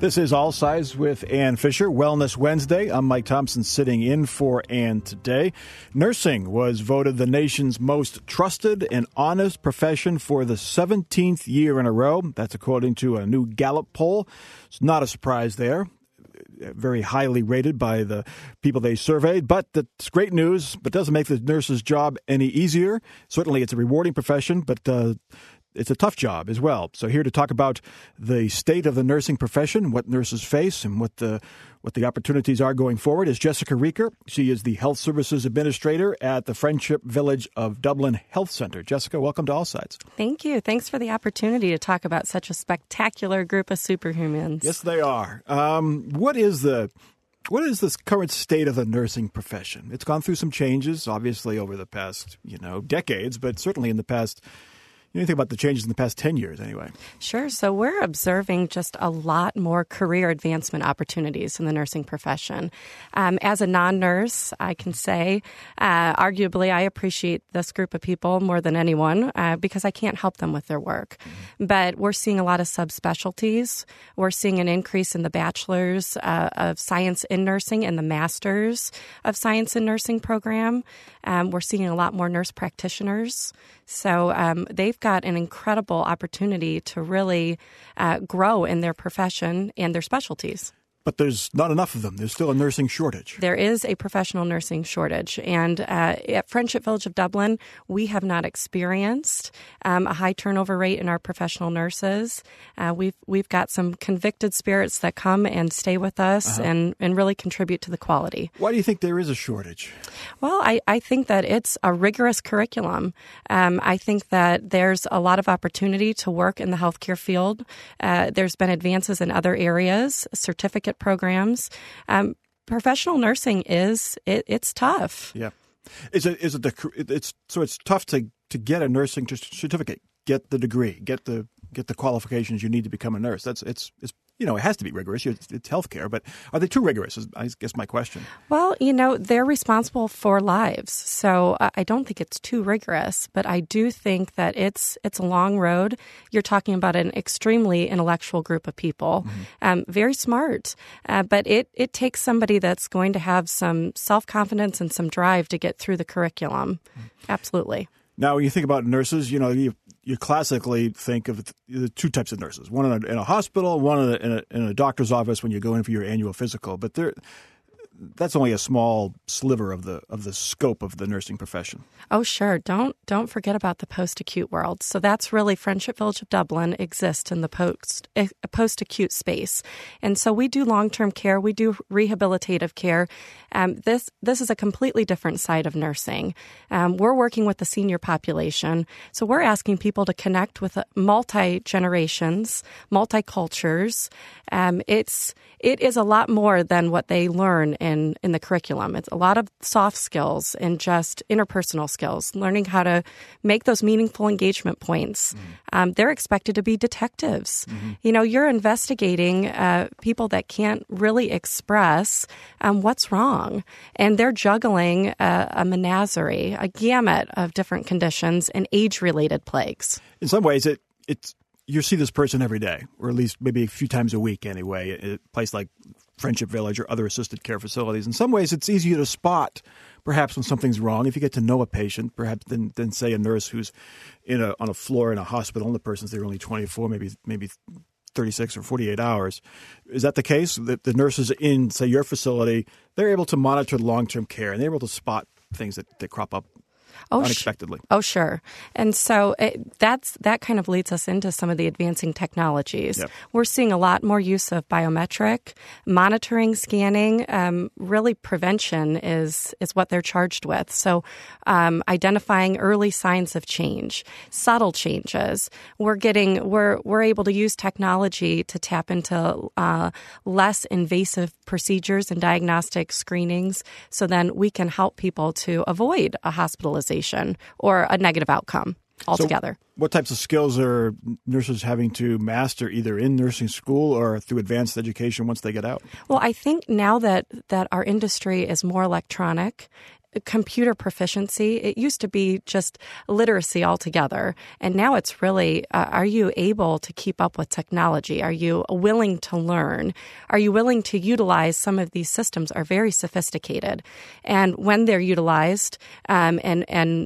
This is All Sides with Ann Fisher, Wellness Wednesday. I'm Mike Thompson sitting in for Ann today. Nursing was voted the nation's most trusted and honest profession for the 17th year in a row. That's according to a new Gallup poll. It's not a surprise there. Very highly rated by the people they surveyed, but that's great news, but doesn't make the nurse's job any easier. Certainly it's a rewarding profession, but it's a tough job as well. So here to talk about the state of the nursing profession, what nurses face, and what the opportunities are going forward is Jessica Reeker. She is the Health Services Administrator at the Friendship Village of Dublin Health Center. Jessica, welcome to All Sides. Thank you. Thanks for the opportunity to talk about such a spectacular group of superhumans. Yes, they are. What is this current state of the nursing profession? It's gone through some changes, obviously, over the past, decades, but certainly in the past. You think about the changes in the past 10 years anyway. Sure. So we're observing just a lot more career advancement opportunities in the nursing profession. As a non-nurse, I can say, arguably, I appreciate this group of people more than anyone because I can't help them with their work. Mm-hmm. But we're seeing a lot of subspecialties. We're seeing an increase in the bachelor's of science in nursing and the master's of science in nursing program. We're seeing a lot more nurse practitioners. So they've got an incredible opportunity to really grow in their profession and their specialties. But there's not enough of them. There's still a nursing shortage. There is a professional nursing shortage. And at Friendship Village of Dublin, we have not experienced a high turnover rate in our professional nurses. We've got some convicted spirits that come and stay with us and really contribute to the quality. Why do you think there is a shortage? Well, I think that it's a rigorous curriculum. I think that there's a lot of opportunity to work in the healthcare field. There's been advances in other areas, certificate programs. Professional nursing it's tough. Yeah. It's tough to get a nursing certificate, get the degree, get the qualifications you need to become a nurse. It's it has to be rigorous. It's healthcare, but are they too rigorous? Is I guess my question. Well, they're responsible for lives, so I don't think it's too rigorous. But I do think that it's a long road. You're talking about an extremely intellectual group of people, very smart, but it takes somebody that's going to have some self-confidence and some drive to get through the curriculum. Absolutely. Now, when you think about nurses, you classically think of the two types of nurses, one in a hospital, one in a doctor's office when you go in for your annual physical. But that's only a small sliver of the scope of the nursing profession. Oh, sure. Don't forget about the post-acute world. So that's really Friendship Village of Dublin exists in the post-acute space. And so we do long-term care. We do rehabilitative care. This is a completely different side of nursing. We're working with the senior population. So we're asking people to connect with multi-generations, multi-cultures. It is a lot more than what they learn in the curriculum. It's a lot of soft skills and just interpersonal skills, learning how to make those meaningful engagement points. They're expected to be detectives. You're investigating people that can't really express what's wrong. And they're juggling a menagerie, a gamut of different conditions and age-related plagues. In some ways, it's you see this person every day, or at least maybe a few times a week anyway, at a place like Friendship Village or other assisted care facilities. In some ways, it's easier to spot perhaps when something's wrong if you get to know a patient, perhaps than say a nurse who's on a floor in a hospital and the person's there only 24, maybe 36 or 48 hours. Is that the case? That the nurses in, say, your facility, they're able to monitor long-term care and they're able to spot things that crop up unexpectedly. Sure. And so that kind of leads us into some of the advancing technologies. Yep. We're seeing a lot more use of biometric monitoring, scanning. Really, prevention is what they're charged with. So identifying early signs of change, subtle changes. We're able to use technology to tap into less invasive procedures and diagnostic screenings, so then we can help people to avoid a hospitalization or a negative outcome altogether. So what types of skills are nurses having to master either in nursing school or through advanced education once they get out? Well, I think now that our industry is more electronic, computer proficiency. It used to be just literacy altogether. And now it's really, are you able to keep up with technology? Are you willing to learn? Are you willing to utilize some of these systems are very sophisticated? And when they're utilized and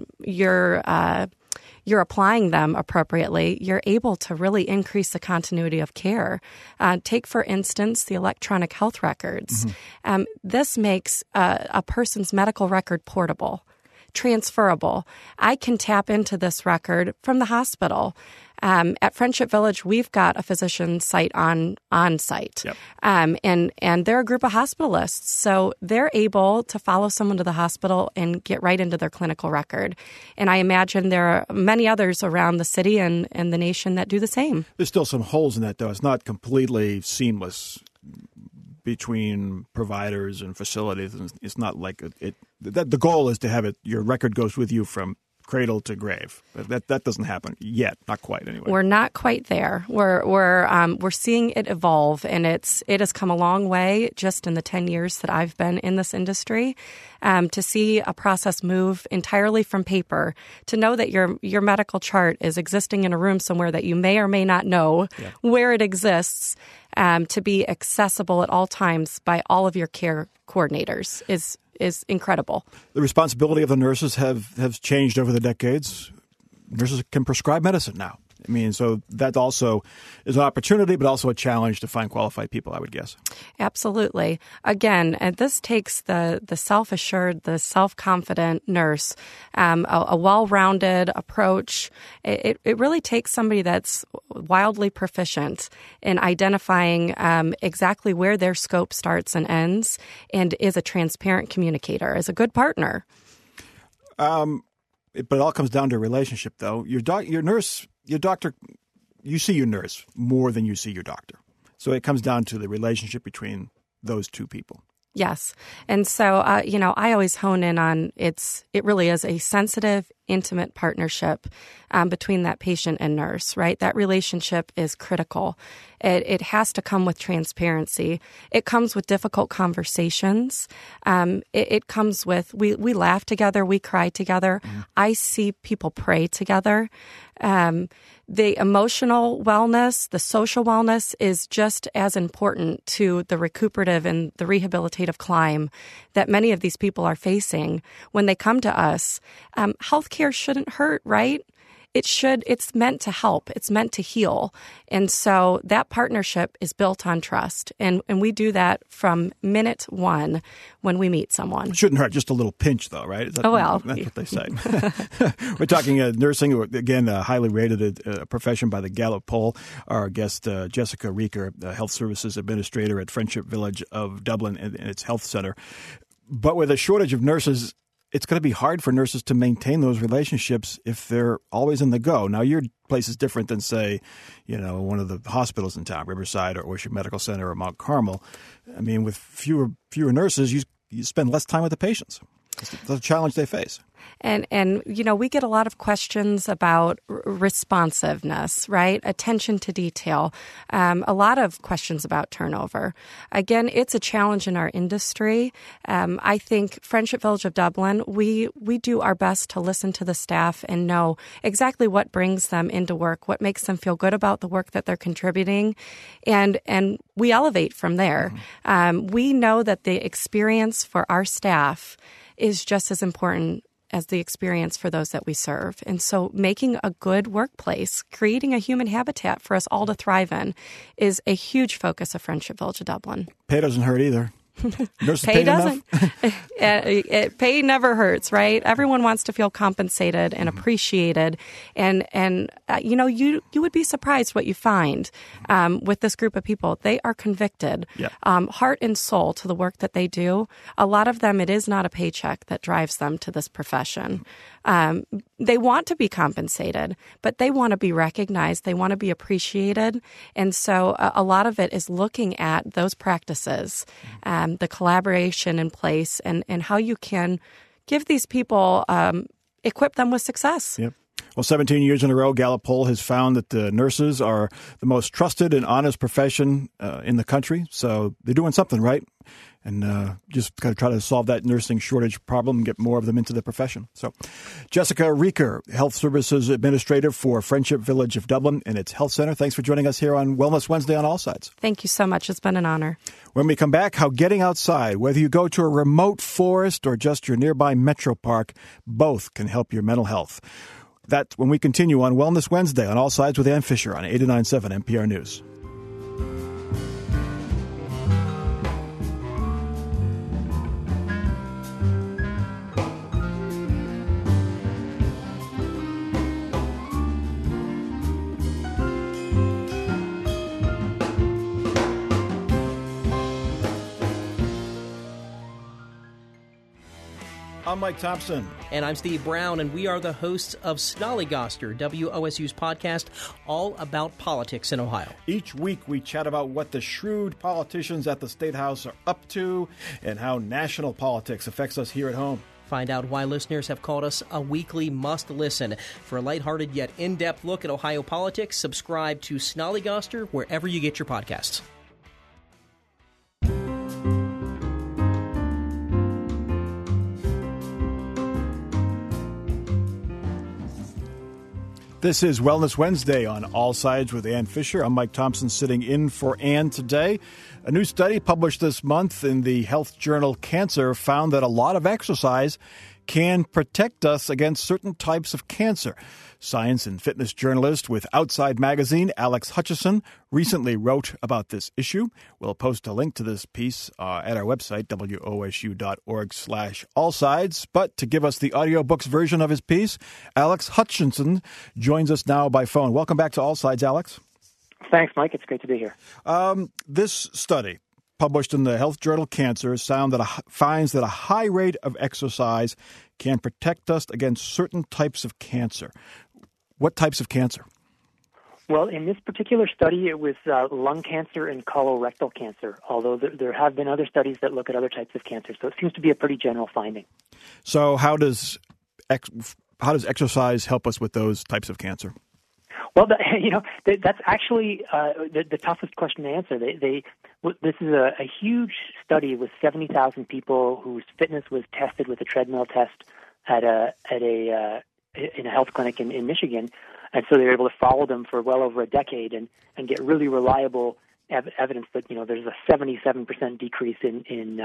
you're applying them appropriately, you're able to really increase the continuity of care. Take, for instance, the electronic health records. Mm-hmm. This makes a person's medical record portable, transferable. I can tap into this record from the hospital. At Friendship Village, we've got a physician site on site. Yep. And they're a group of hospitalists. So they're able to follow someone to the hospital and get right into their clinical record. And I imagine there are many others around the city and the nation that do the same. There's still some holes in that, though. It's not completely seamless between providers and facilities. It's not like the goal is to have your record goes with you from cradle to grave. That doesn't happen yet, not quite anyway. We're not quite there. We're seeing it evolve, and it has come a long way just in the 10 years that I've been in this industry. To see a process move entirely from paper, to know that your medical chart is existing in a room somewhere that you may or may not know where it exists, to be accessible at all times by all of your care coordinators is incredible. The responsibility of the nurses has changed over the decades. Nurses can prescribe medicine now. I mean, so that also is an opportunity, but also a challenge to find qualified people, I would guess. Absolutely. Again, and this takes the self-assured, the self-confident nurse, a well-rounded approach. It really takes somebody that's wildly proficient in identifying exactly where their scope starts and ends, and is a transparent communicator, is a good partner. But it all comes down to a relationship, though. Your doctor, you see your nurse more than you see your doctor. So it comes down to the relationship between those two people. Yes. And so, I always hone in on it really is a sensitive, intimate partnership between that patient and nurse, right? That relationship is critical. It has to come with transparency. It comes with difficult conversations. It comes with, we laugh together, we cry together. Mm-hmm. I see people pray together. The emotional wellness, the social wellness is just as important to the recuperative and the rehabilitative climb that many of these people are facing when they come to us. Healthcare shouldn't hurt, right? It's meant to help. It's meant to heal. And so that partnership is built on trust. And we do that from minute one when we meet someone. Shouldn't hurt, just a little pinch, though, right? That's what they say. We're talking nursing, again, a highly rated profession by the Gallup poll. Our guest, Jessica Reeker, Health Services Administrator at Friendship Village of Dublin and its health center. But with a shortage of nurses, it's going to be hard for nurses to maintain those relationships if they're always in the go. Now, your place is different than, say, one of the hospitals in town, Riverside or Oyster Medical Center or Mount Carmel. I mean, with fewer nurses, you spend less time with the patients. It's the challenge they face. And we get a lot of questions about responsiveness, right? Attention to detail. A lot of questions about turnover. Again, it's a challenge in our industry. I think Friendship Village of Dublin, we do our best to listen to the staff and know exactly what brings them into work, what makes them feel good about the work that they're contributing, and we elevate from there. Mm-hmm. We know that the experience for our staff is just as important as the experience for those that we serve. And so making a good workplace, creating a human habitat for us all to thrive in is a huge focus of Friendship Village of Dublin. Pay doesn't hurt either. Nurses pay doesn't. Pay never hurts, right? Everyone wants to feel compensated and appreciated, and you would be surprised what you find with this group of people. They are convicted, heart and soul, to the work that they do. A lot of them, it is not a paycheck that drives them to this profession. They want to be compensated, but they want to be recognized. They want to be appreciated. And so a lot of it is looking at those practices, the collaboration in place, and how you can give these people, equip them with success. Yep. Well, 17 years in a row, Gallup poll has found that the nurses are the most trusted and honest profession in the country. So they're doing something right. And just got to try to solve that nursing shortage problem and get more of them into the profession. So Jessica Reeker, Health Services Administrator for Friendship Village of Dublin and its Health Center. Thanks for joining us here on Wellness Wednesday on All Sides. Thank you so much. It's been an honor. When we come back, how getting outside, whether you go to a remote forest or just your nearby metro park, both can help your mental health. That's when we continue on Wellness Wednesday on All Sides with Ann Fisher on 89.7 NPR News. I'm Mike Thompson. And I'm Steve Brown, and we are the hosts of Snollygoster, WOSU's podcast, all about politics in Ohio. Each week we chat about what the shrewd politicians at the State House are up to and how national politics affects us here at home. Find out why listeners have called us a weekly must-listen. For a lighthearted yet in-depth look at Ohio politics, subscribe to Snollygoster wherever you get your podcasts. This is Wellness Wednesday on All Sides with Ann Fisher. I'm Mike Thompson sitting in for Ann today. A new study published this month in the health journal Cancer found that a lot of exercise can protect us against certain types of cancer. Science and fitness journalist with Outside Magazine, Alex Hutchison, recently wrote about this issue. We'll post a link to this piece at our website, wosu.org/allsides. But to give us the audiobooks version of his piece, Alex Hutchison joins us now by phone. Welcome back to All Sides, Alex. Thanks, Mike. It's great to be here. This study, published in the health journal Cancer, finds that a high rate of exercise can protect us against certain types of cancer. What types of cancer? Well, in this particular study, it was lung cancer and colorectal cancer, although there have been other studies that look at other types of cancer. So it seems to be a pretty general finding. So how does exercise help us with those types of cancer? Well, that's actually the toughest question to answer. This is a huge study with 70,000 people whose fitness was tested with a treadmill test in a health clinic in Michigan, and so they were able to follow them for well over a decade and get really reliable evidence that there's a 77% decrease in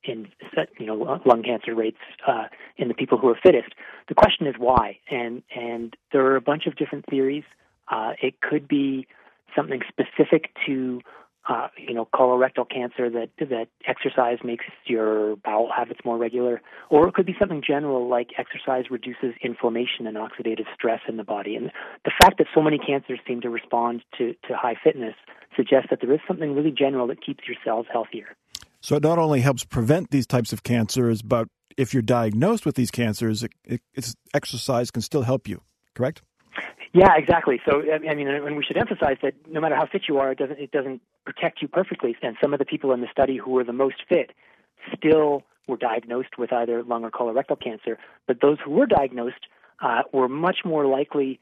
lung cancer rates in the people who are fittest. The question is why, and there are a bunch of different theories. It could be something specific to colorectal cancer that exercise makes your bowel habits more regular, or it could be something general like exercise reduces inflammation and oxidative stress in the body. And the fact that so many cancers seem to respond to high fitness suggests that there is something really general that keeps your cells healthier. So it not only helps prevent these types of cancers, but if you're diagnosed with these cancers, exercise can still help you, correct? Yeah, exactly. So, and we should emphasize that no matter how fit you are, it doesn't protect you perfectly. And some of the people in the study who were the most fit still were diagnosed with either lung or colorectal cancer. But those who were diagnosed were much more likely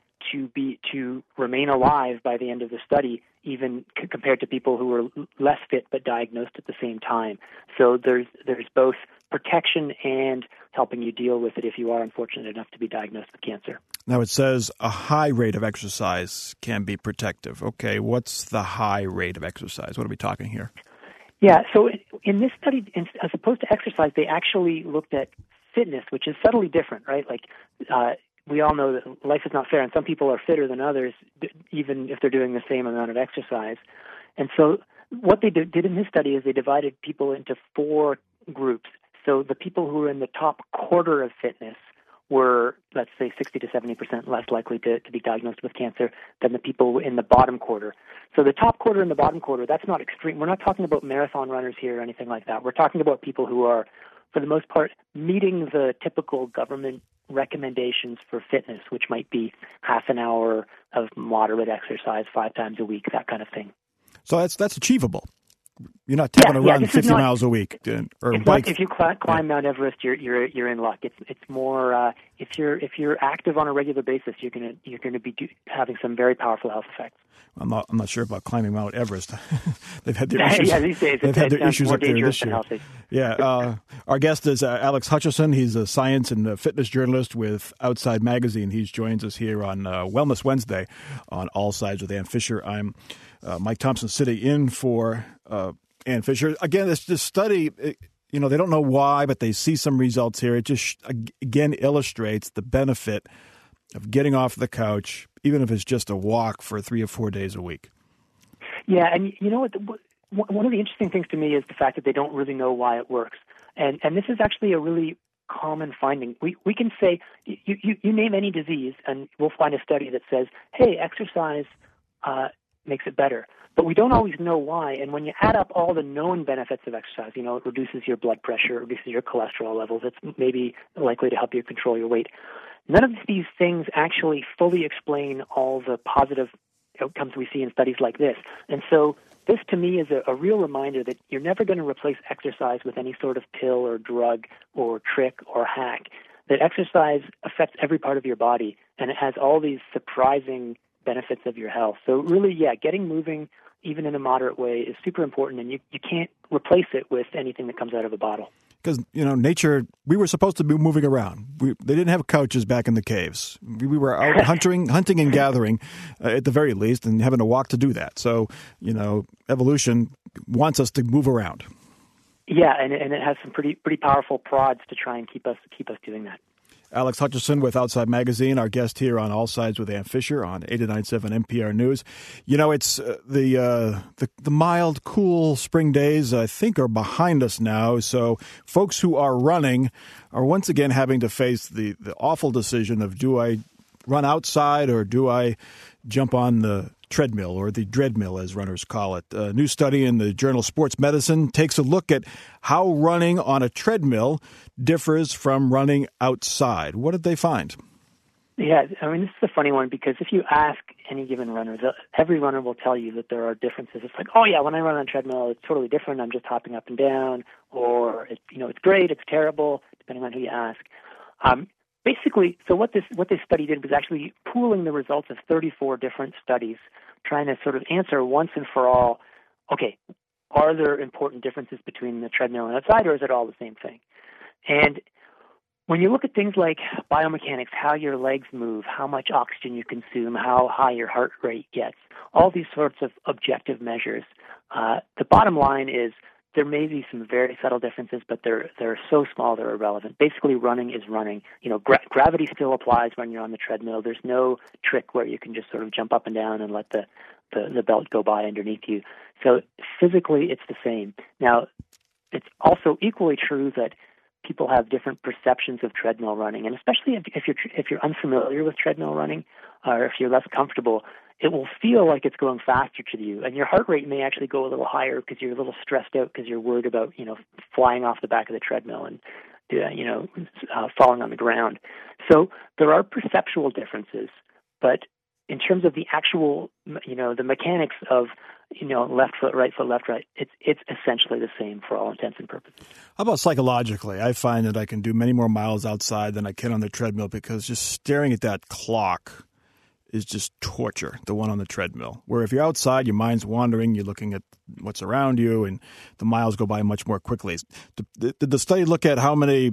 to remain alive by the end of the study, even compared to people who were less fit but diagnosed at the same time. So there's both protection and helping you deal with it if you are unfortunate enough to be diagnosed with cancer. Now it says a high rate of exercise can be protective. Okay, what's the high rate of exercise? What are we talking here? Yeah, so in this study, as opposed to exercise, they actually looked at fitness, which is subtly different, right? Like we all know that life is not fair, and some people are fitter than others, even if they're doing the same amount of exercise. And so what they did in this study is they divided people into 4 groups. So the people who were in the top quarter of fitness were, let's say, 60 to 70% less likely to be diagnosed with cancer than the people in the bottom quarter. So the top quarter and the bottom quarter, that's not extreme. We're not talking about marathon runners here or anything like that. We're talking about people who are, for the most part, meeting the typical government recommendations for fitness, which might be half an hour of moderate exercise 5 times a week, that kind of thing. So that's achievable. You're not taking a run 50 miles a week or bike. If you climb Mount Everest, you're in luck. It's more if you're active on a regular basis, you're gonna be having some very powerful health effects. I'm not sure about climbing Mount Everest. They've had their issues. Yeah, these days they've had their issues more up there dangerous this than year. healthy. Yeah, our guest is Alex Hutchison. He's a science and fitness journalist with Outside Magazine. He joins us here on Wellness Wednesday on All Sides with Ann Fisher. I'm Mike Thompson, sitting in for Ann Fisher. Again, this study, they don't know why, but they see some results here. It just, again, illustrates the benefit of getting off the couch, even if it's just a walk for 3 or 4 days a week. Yeah, and you know what? One of the interesting things to me is the fact that they don't really know why it works. And this is actually a really common finding. We can say, you name any disease, and we'll find a study that says, hey, exercise makes it better. But we don't always know why. And when you add up all the known benefits of exercise, it reduces your blood pressure, it reduces your cholesterol levels, it's maybe likely to help you control your weight. None of these things actually fully explain all the positive outcomes we see in studies like this. And so this, to me, is a real reminder that you're never going to replace exercise with any sort of pill or drug or trick or hack, that exercise affects every part of your body, and it has all these surprising benefits of your health. So really, getting moving, even in a moderate way, is super important, and you can't replace it with anything that comes out of a bottle. Because, nature, we were supposed to be moving around. They didn't have couches back in the caves. We were out hunting and gathering, at the very least, and having to walk to do that. So, evolution wants us to move around. Yeah, and it has some pretty powerful prods to try and keep us doing that. Alex Hutchison with Outside Magazine, our guest here on All Sides with Ann Fisher on 89.7 NPR News. It's the mild, cool spring days, I think, are behind us now. So folks who are running are once again having to face the awful decision of, do I run outside or do I jump on the treadmill, or the dreadmill, as runners call it. A new study in the journal Sports Medicine takes a look at how running on a treadmill differs from running outside. What did they find? Yeah, this is a funny one, because if you ask any given runner, every runner will tell you that there are differences. It's like, oh yeah, when I run on a treadmill, it's totally different. I'm just hopping up and down, or it's great, it's terrible, depending on who you ask. Basically, so what this study did was actually pooling the results of 34 different studies, trying to sort of answer once and for all, okay, are there important differences between the treadmill and outside, or is it all the same thing? And when you look at things like biomechanics, how your legs move, how much oxygen you consume, how high your heart rate gets, all these sorts of objective measures, the bottom line is there may be some very subtle differences, but they're so small they're irrelevant. Basically, running is running. Gravity still applies when you're on the treadmill. There's no trick where you can just sort of jump up and down and let the belt go by underneath you. So physically, it's the same. Now, it's also equally true that people have different perceptions of treadmill running, and especially if you're unfamiliar with treadmill running, or if you're less comfortable, it will feel like it's going faster to you, and your heart rate may actually go a little higher because you're a little stressed out because you're worried about flying off the back of the treadmill and falling on the ground. So there are perceptual differences, but in terms of the actual the mechanics of left foot, right, it's essentially the same for all intents and purposes. How about psychologically? I find that I can do many more miles outside than I can on the treadmill, because just staring at that clock is just torture, the one on the treadmill. Where if you're outside, your mind's wandering, you're looking at what's around you, and the miles go by much more quickly. Did the study look at how many,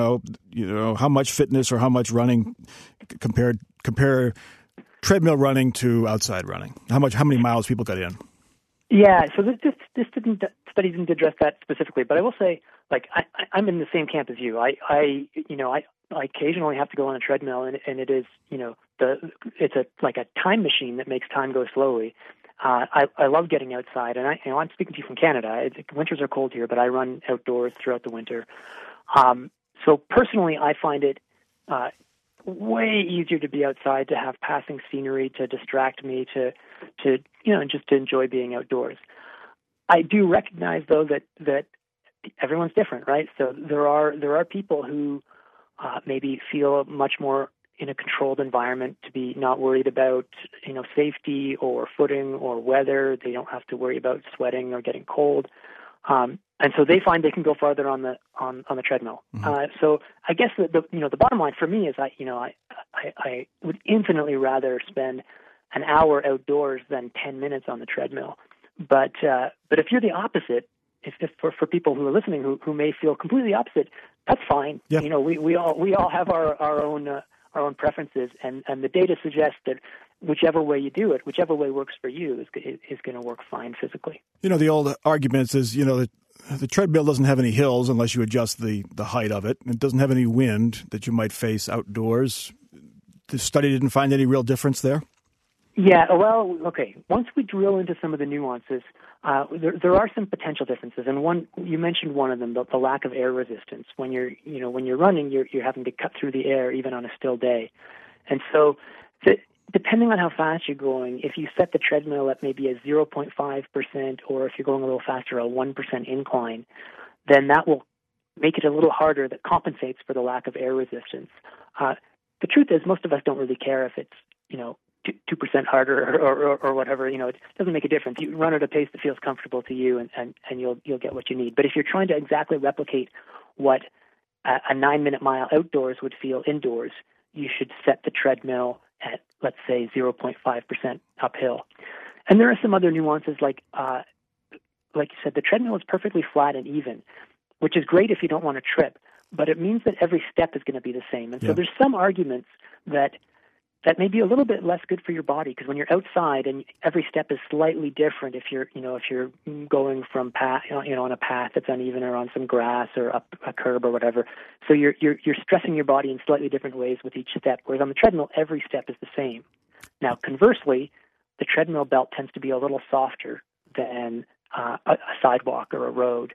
how much fitness or how much running compare treadmill running to outside running? How many miles people got in? Yeah, so this study didn't address that specifically, but I will say, I'm in the same camp as you. I occasionally have to go on a treadmill, and it is, it's like a time machine that makes time go slowly. I love getting outside, and I'm speaking to you from Canada. Winters are cold here, but I run outdoors throughout the winter. So personally, I find it way easier to be outside, to have passing scenery to distract me, to just to enjoy being outdoors. I do recognize, though, that everyone's different, right? So there are people who maybe feel much more in a controlled environment, to be not worried about safety or footing or weather. They don't have to worry about sweating or getting cold. And so they find they can go farther on the treadmill. So I guess the bottom line for me is I would infinitely rather spend an hour outdoors than 10 minutes on the treadmill. But if you're the opposite, if for people who are listening who may feel completely opposite, that's fine. Yeah. We all have our own preferences, and the data suggests that whichever way you do it, whichever way works for you, is going to work fine physically. The old argument is, the treadmill doesn't have any hills unless you adjust the height of it. It doesn't have any wind that you might face outdoors. The study didn't find any real difference there? Yeah, well, okay. Once we drill into some of the nuances, there are some potential differences, and you mentioned one of them, the lack of air resistance. When you're running, you're having to cut through the air even on a still day, and so depending on how fast you're going, if you set the treadmill at maybe a 0.5%, or if you're going a little faster, a 1% incline, then that will make it a little harder. That compensates for the lack of air resistance. The truth is, most of us don't really care if it's 2% harder or whatever. It doesn't make a difference. You run at a pace that feels comfortable to you, and you'll get what you need. But if you're trying to exactly replicate what a 9-minute mile outdoors would feel indoors, you should set the treadmill at, let's say, 0.5% uphill. And there are some other nuances, like you said, the treadmill is perfectly flat and even, which is great if you don't want to trip, but it means that every step is going to be the same. And so there's some arguments that may be a little bit less good for your body, because when you're outside and every step is slightly different, if you're going from on a path that's uneven or on some grass or up a curb or whatever, so you're stressing your body in slightly different ways with each step. Whereas on the treadmill, every step is the same. Now, conversely, the treadmill belt tends to be a little softer than a sidewalk or a road.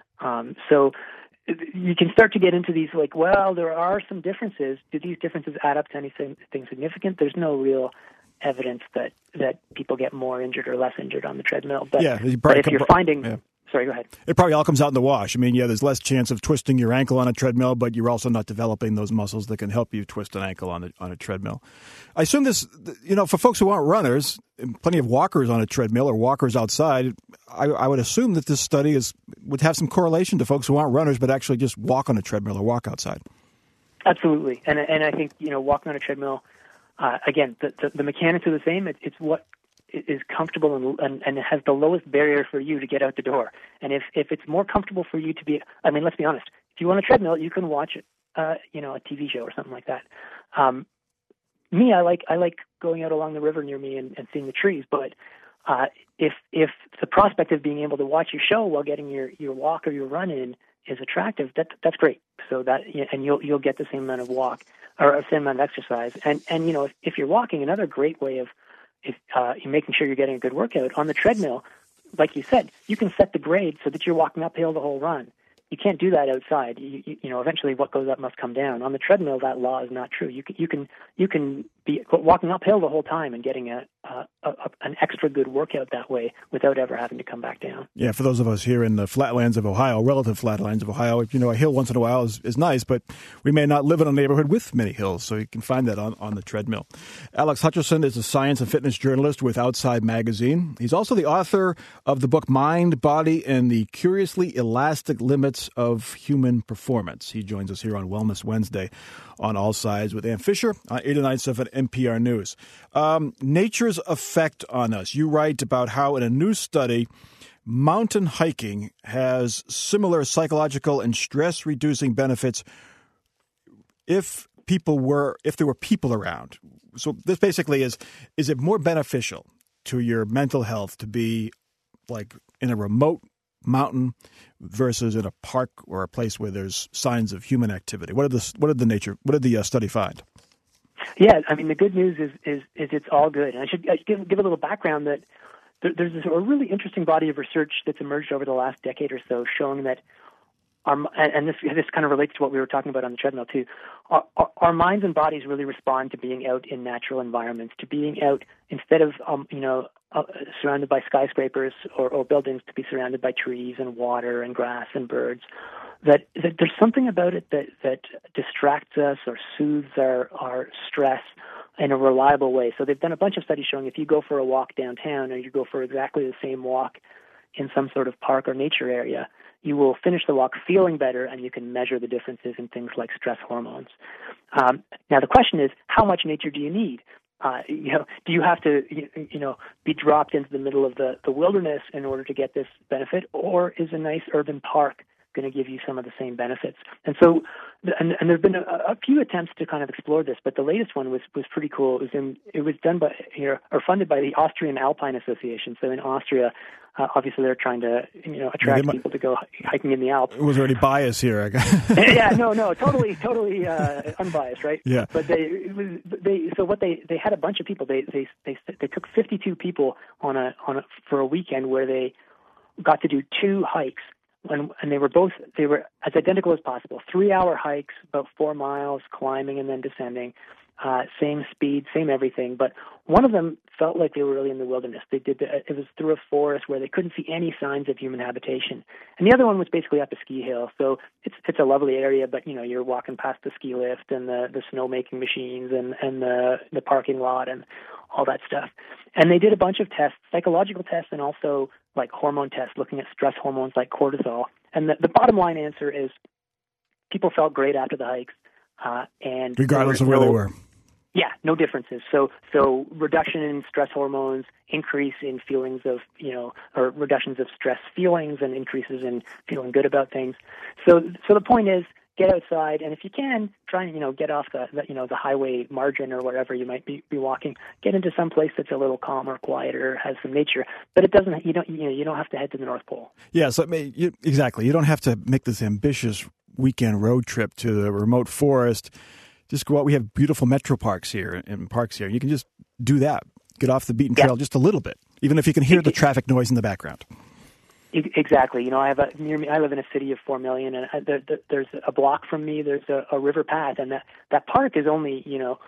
So you can start to get into these there are some differences. Do these differences add up to anything significant? There's no real evidence that people get more injured or less injured on the treadmill. But, but if you're finding... Yeah. Sorry, go ahead. It probably all comes out in the wash. I mean, there's less chance of twisting your ankle on a treadmill, but you're also not developing those muscles that can help you twist an ankle on a treadmill. I assume this, for folks who aren't runners, plenty of walkers on a treadmill or walkers outside, I would assume that this study would have some correlation to folks who aren't runners but actually just walk on a treadmill or walk outside. Absolutely. And I think, walking on a treadmill, again, the mechanics are the same. It's what is comfortable and it has the lowest barrier for you to get out the door. And if it's more comfortable for you to be, let's be honest, if you want a treadmill, you can watch a TV show or something like that. Me, I like going out along the river near me and seeing the trees. But if the prospect of being able to watch your show while getting your walk or your run in is attractive, that's great. So and you'll get the same amount of walk or the same amount of exercise. And if you're walking, another great way of you're making sure you're getting a good workout on the treadmill, like you said, you can set the grade so that you're walking uphill the whole run. You can't do that outside. Eventually what goes up must come down. On the treadmill, that law is not true. You can be walking uphill the whole time and getting an extra good workout that way without ever having to come back down. Yeah, for those of us here in the flatlands of Ohio, relative flatlands of Ohio, a hill once in a while is nice, but we may not live in a neighborhood with many hills, so you can find that on the treadmill. Alex Hutcherson is a science and fitness journalist with Outside Magazine. He's also the author of the book Mind, Body, and the Curiously Elastic Limits of Human Performance. He joins us here on Wellness Wednesday on All Sides with Ann Fisher on 89.7 NPR News. Nature's effect on us. You write about how in a new study, mountain hiking has similar psychological and stress-reducing benefits if there were people around. So this basically is it more beneficial to your mental health to be like in a remote mountain versus in a park or a place where there's signs of human activity? What did the study find? Yeah, the good news is it's all good. And I should give a little background that there's a really interesting body of research that's emerged over the last decade or so showing that and this kind of relates to what we were talking about on the treadmill too. Our minds and bodies really respond to being out in natural environments, to being out instead of surrounded by skyscrapers or buildings, to be surrounded by trees and water and grass and birds. That there's something about it that distracts us or soothes our stress in a reliable way. So they've done a bunch of studies showing if you go for a walk downtown or you go for exactly the same walk in some sort of park or nature area, you will finish the walk feeling better, and you can measure the differences in things like stress hormones. Now, the question is, how much nature do you need? Do you have to, be dropped into the middle of the wilderness in order to get this benefit, or is a nice urban park going to give you some of the same benefits? And so, and there have been a few attempts to kind of explore this, but the latest one was pretty cool. It was done by funded by the Austrian Alpine Association. So in Austria, obviously they're trying to attract people to go hiking in the Alps. Was there any bias here? Yeah, no, totally unbiased, right? Yeah. But they had a bunch of people. They took 52 people for a weekend where they got to do 2 hikes. And they were as identical as possible. 3-hour hikes, about 4 miles, climbing and then descending. Same speed, same everything. But one of them felt like they were really in the wilderness. It was through a forest where they couldn't see any signs of human habitation. And the other one was basically up a ski hill. So it's a lovely area, but you're walking past the ski lift and the snowmaking machines and the parking lot and all that stuff. And they did a bunch of tests, psychological tests, and also like hormone tests, looking at stress hormones like cortisol. And the bottom line answer is people felt great after the hikes. And regardless of where they were. Yeah, no differences. So reduction in stress hormones, increase in feelings of, or reductions of stress feelings and increases in feeling good about things. So the point is, get outside, and if you can, try and get off the highway margin or wherever you might be walking. Get into some place that's a little calmer, quieter, has some nature. But it doesn't. You don't have to head to the North Pole. Yeah. So exactly. You don't have to make this ambitious weekend road trip to the remote forest. Just go out. We have beautiful metro parks here and parks here. You can just do that. Get off the beaten trail just a little bit, even if you can hear the traffic noise in the background. Exactly. Near me, I live in a city of 4 million, and there's a block from me. There's a river path, and that park is only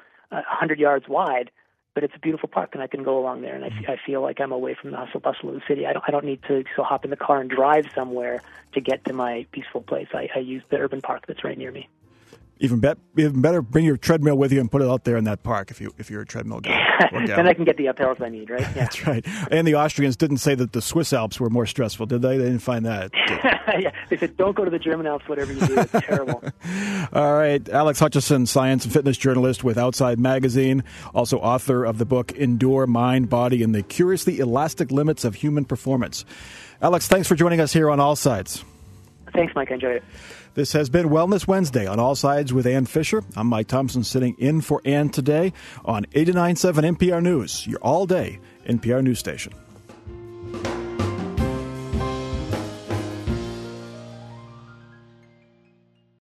100 yards wide, but it's a beautiful park, and I can go along there, and I feel like I'm away from the hustle bustle of the city. I don't need to hop in the car and drive somewhere to get to my peaceful place. I use the urban park that's right near me. Even better, bring your treadmill with you and put it out there in that park if you're a treadmill guy. Then I can get the uphills I need, right? Yeah. That's right. And the Austrians didn't say that the Swiss Alps were more stressful, did they? They didn't find that. Yeah, they said, don't go to the German Alps, whatever you do. It's terrible. All right. Alex Hutchison, science and fitness journalist with Outside Magazine, also author of the book Endure Mind, Body, and the Curiously Elastic Limits of Human Performance. Alex, thanks for joining us here on All Sides. Thanks, Mike. I enjoyed it. This has been Wellness Wednesday on All Sides with Ann Fisher. I'm Mike Thompson, sitting in for Ann today on 89.7 NPR News, your all-day NPR news station.